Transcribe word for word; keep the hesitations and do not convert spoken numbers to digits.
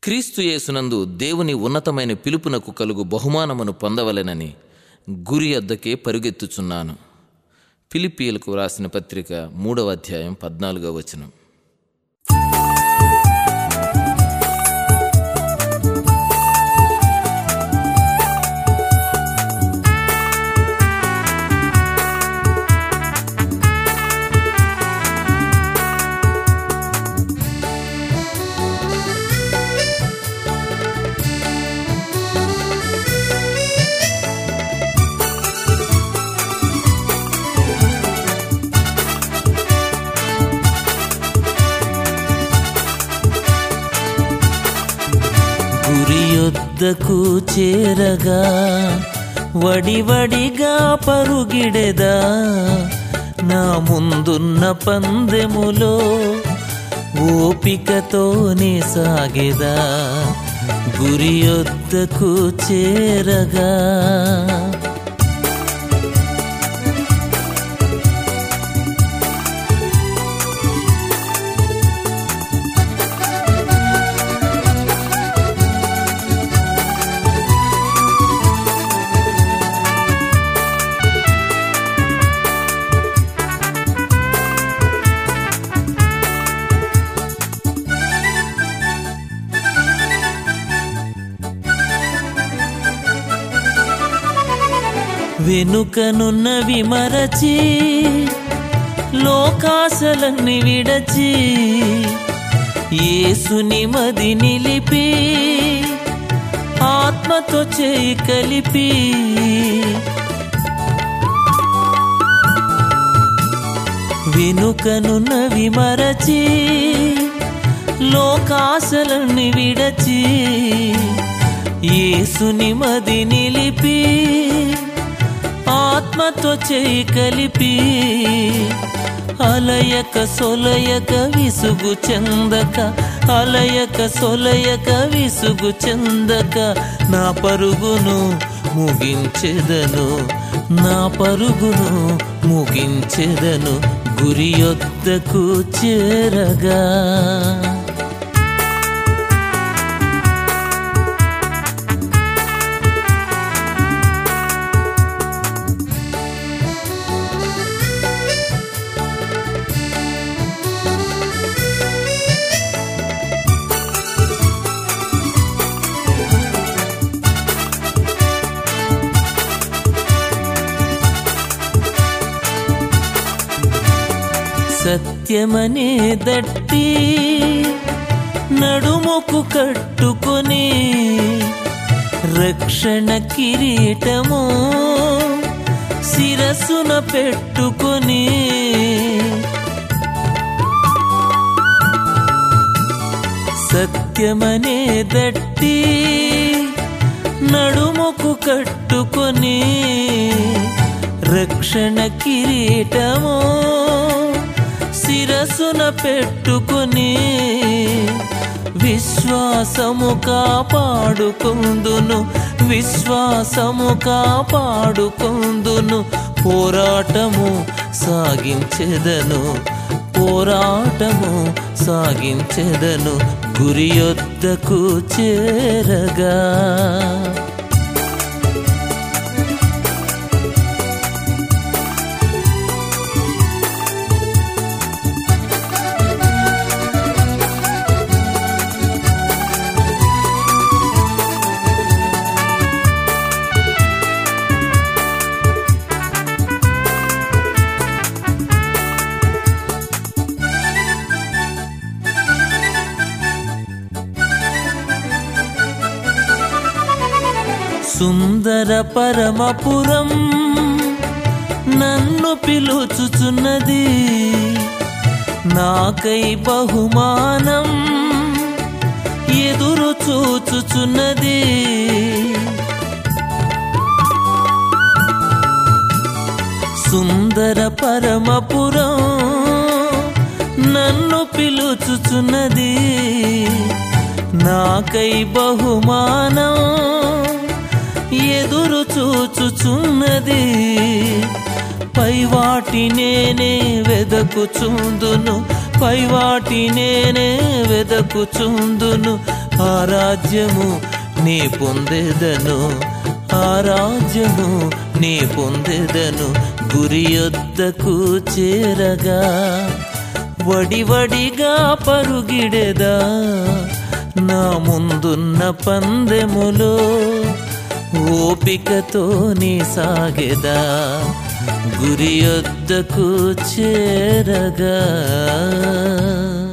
క్రీస్తు యేసునందు దేవుని ఉన్నతమైన పిలుపునకు కలుగు బహుమానమును పొందవలెనని గురి వద్దకే పరుగెత్తుచున్నాను. ఫిలిప్పీయులకు వ్రాసిన పత్రిక మూడవ అధ్యాయం పద్నాలుగవ వచనం. గురియొద్దకు చేరగా వడివడిగా పరుగిడెదా, నా ముందున్న పందెములో ఓపికతోనే సాగెదా. గురియొద్దకు చేరగా వెనుకనున్నవి మరచి లోకాశలన్నీ విడచి యేసుని మది నిలిపి ఆత్మతో చేయి కలిపి వెనుకనున్నవి మరచి లోకాశలన్నీ విడచి యేసుని మది నిలిపి ఆత్మతో చేయి కలిపి అలయక సొలయక విసుగు చెందక అలయక సొలయక విసుగు చెందక నా పరుగును ముగించెదను నా పరుగును ముగించెదను గురియొద్దకు చేరగా. సత్యమనే దట్టి నడుముకు కట్టుకొని రక్షణ కిరీటము శిరస్సున పెట్టుకొని సత్యమనే దట్టి నడుముకు కట్టుకొని రక్షణ కిరీటము శిరస్సున పెట్టుకొని విశ్వాసము కాపాడుకొందును విశ్వాసము కాపాడుకొందును పోరాటము సాగించెదను పోరాటము సాగించెదను గురియొద్దకు చేరగా. సుందర పరమపురం నన్ను పిలుచుచున్నది, నాకై బహుమానం ఎదురు చూచుచున్నది. సుందర పరమపురం నన్ను పిలుచుచున్నది, నాకై బహుమానం ఎదురు చూచుచున్నది. పైవాటి నేనే వెదకుచుందును పైవాటి నేనే వెదకుచుందును ఆ రాజ్యము నీ పొందెదను, ఆ రాజ్యము నీ పొందెదను. గురి యొద్దకు చేరగా వడివడిగా పరుగిడెదా, నా ముందున్న పందెములో ఓపికతో నీ సాగెదా. గురి యొద్దకు చేరగా